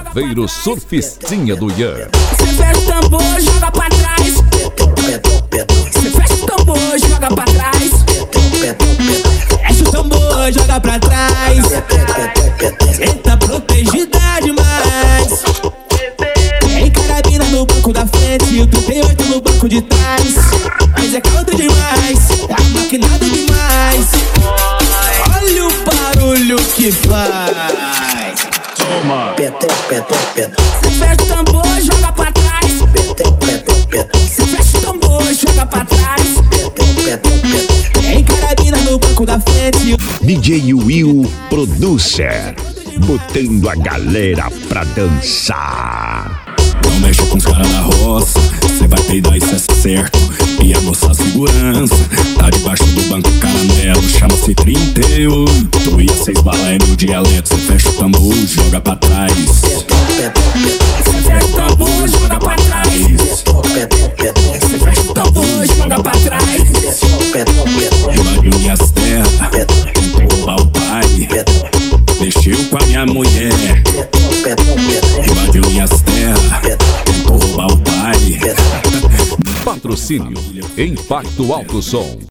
Chaveiro Surfistinha do Ian. Cê fecha o tambor, joga pra trás. Cê fecha o tambor, joga pra trás. Fecha o tambor, joga pra trás. Cê tá protegida demais. Tem carabina no banco da frente e o 38 no banco de trás. Mas é caldo demais, tá maquinado demais. Olha o barulho que faz. Toma. Cê fecha o tambor, joga pra trás. Cê fecha o tambor, joga pra trás. Tem carabina no banco da frente. DJ Will Producer, botando a galera pra dançar. Não mexe com os caras da roça, cê vai peidar, isso é certo. E a nossa segurança tá debaixo do banco caramelo. Chama-se 38 e a 6 bala é meu dialeto. Cê fecha o tambor, joga pra trás. Cê fecha o tambor, joga pra trás. Cê fecha o tambor, joga pra trás. Invadiu minhas terras, tentou roubar o pai. Mexeu com a minha mulher. Invadiu minhas terras, tentou roubar o pai. Patrocínio Impacto Alto Som.